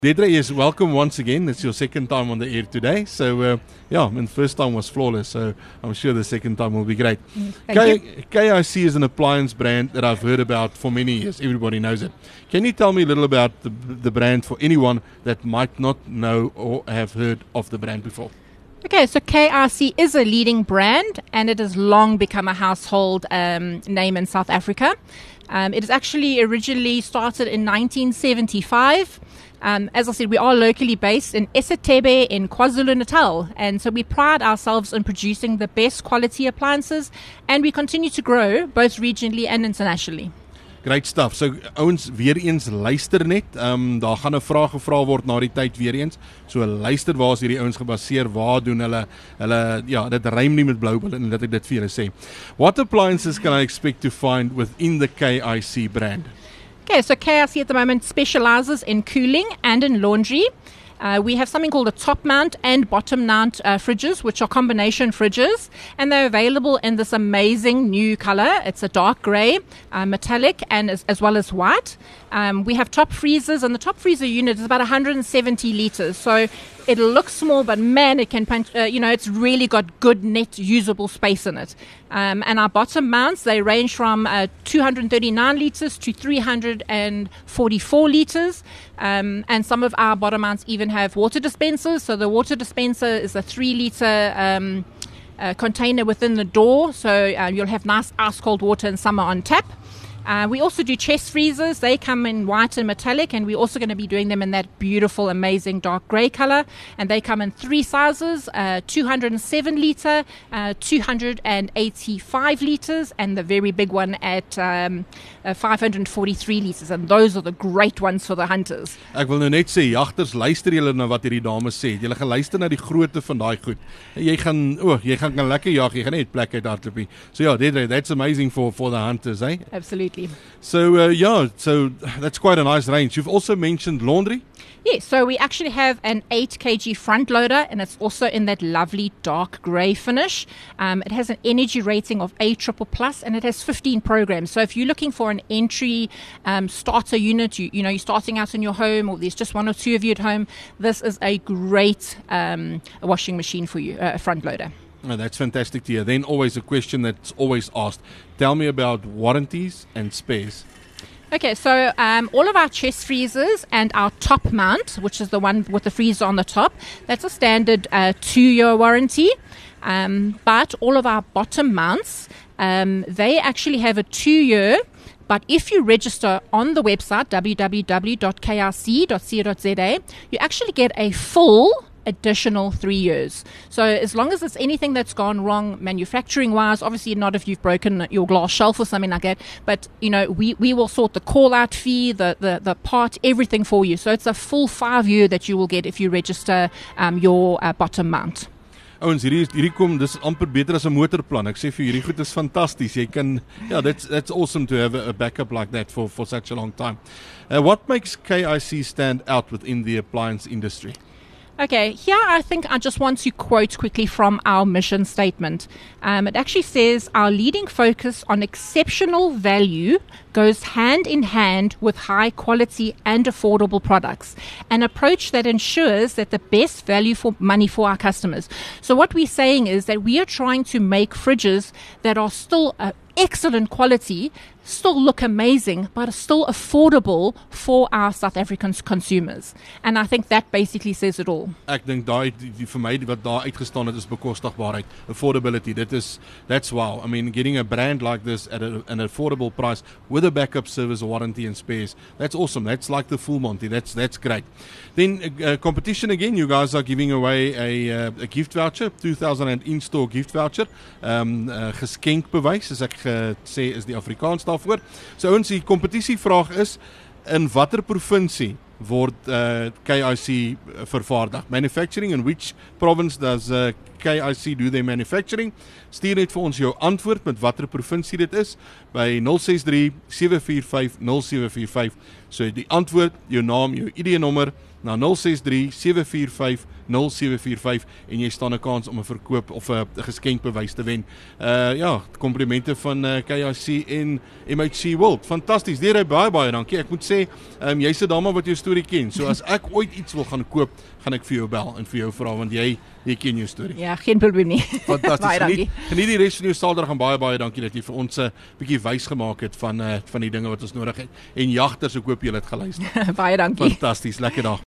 Deidre, yes, welcome once again. It's your second time on the air today. So, the first time was flawless, so I'm sure the second time will be great. KIC is an appliance brand that I've heard about for many years. Everybody knows it. Can you tell me a little about the brand for anyone that might not know or have heard of the brand before? Okay, so KIC is a leading brand and it has long become a household name in South Africa. It is actually originally started in 1975. As I said, we are locally based in eSeThebe in KwaZulu-Natal, and so we pride ourselves in producing the best quality appliances, and we continue to grow both regionally and internationally. Great stuff. So ouens, weer eens luister net. Daar gaan 'n vraag gevra word na die tyd weer eens. So luister, waar is hierdie ouens gebaseer? Waar doen hulle dit rym nie met Bloubil en dat ek dit vir julle sê. What appliances can I expect to find within the KIC brand? Okay, so KIC at the moment specializes in cooling and in laundry. We have something called a top mount and bottom mount fridges, which are combination fridges, and they're available in this amazing new color. It's a dark gray, metallic, and as well as white. We have top freezers, and the top freezer unit is about 170 liters. So it looks small, but man, it can punch. It's really got good net usable space in it. And our bottom mounts, they range from 239 liters to 344 liters. And some of our bottom mounts even have water dispensers. So the water dispenser is a 3-liter container within the door. So you'll have nice ice-cold water in summer on tap. We also do chest freezers. They come in white and metallic, and we're also going to be doing them in that beautiful, amazing dark grey colour. And they come in 3 sizes, 207 litre, 285 litres, and the very big one at 543 litres. And those are the great ones for the hunters. Ek wil nou net sê, jagters, luister julle na wat hierdie dames sê. Julle gaan luister na die grootte van daai goed. Jy gaan kan lekker jag, jy gaan net plek uit hardloop. So yeah, Deidre, that's amazing for the hunters, eh? Absolutely. So so that's quite a nice range. You've also mentioned laundry. Yes, so we actually have an 8 kg front loader, and it's also in that lovely dark grey finish. It has an energy rating of A+++, and it has 15 programs. So if you're looking for an entry starter unit, you're starting out in your home, or there's just one or two of you at home, this is a great washing machine for you, a front loader. Oh, that's fantastic to hear. Then always a question that's always asked. Tell me about warranties and spares. Okay, so all of our chest freezers and our top mount, which is the one with the freezer on the top, that's a standard 2-year warranty. But all of our bottom mounts, they actually have a 2-year. But if you register on the website, www.kic.co.za, you actually get a full additional 3 years. So as long as it's anything that's gone wrong manufacturing wise, obviously not if you've broken your glass shelf or something like that, but we will sort the call out fee, the part, everything for you. So it's a full 5-year that you will get if you register your bottom mount. Ouens, hierdie kom, dis amper beter as 'n motorplan. Ek sê vir hierdie goed is fantasties. Jy kan, that's awesome to have a backup like that for such a long time. What makes KIC stand out within the appliance industry? Okay, here I think I just want to quote quickly from our mission statement. It actually says, our leading focus on exceptional value goes hand in hand with high quality and affordable products, an approach that ensures that the best value for money for our customers. So what we're saying is that we are trying to make fridges that are still excellent quality, still look amazing, but are still affordable for our South African consumers. And I think that basically says it all. Ek dink daai vir my wat daar uitgestaan het is bekostigbaarheid, affordability. That's wow. I mean, getting a brand like this at an affordable price with a backup service, warranty and spares. That's awesome. That's like the full Monty. That's great. Then competition again. You guys are giving away a gift voucher, 2000 in-store gift voucher. Geskenkbewys, as ek sê is die Afrikaans daarvoor. So ons die kompetisievraag is, in watter provinsie word KIC vervaardig? Manufacturing, in which province does KIC do their manufacturing. Stuur net vir ons jou antwoord met watter provinsie dit is by 063 745 0745. So die antwoord, jou naam, jou ID-nommer na 063 745 0745 en jy staan 'n kans om 'n verkoop of 'n geskenkbewys te wen. Ja, komplimente van KIC en MHC World. Fantasties. Deure baie dankie. Ek moet sê, jy's 'n dame wat jou storie ken. So as ek ooit iets wil gaan koop, gaan ek vir jou bel en vir jou vra want jy ken jou storie. Ja, geen probleem nie. Fantasties. Geniet die res van jou Saterdag en baie dankie dat jy vir ons 'n bietjie wys gemaak het van die dinge wat ons nodig het. En jagters, ek hoop julle het geluister. Baie dankie. Fantasties. Lekker dag.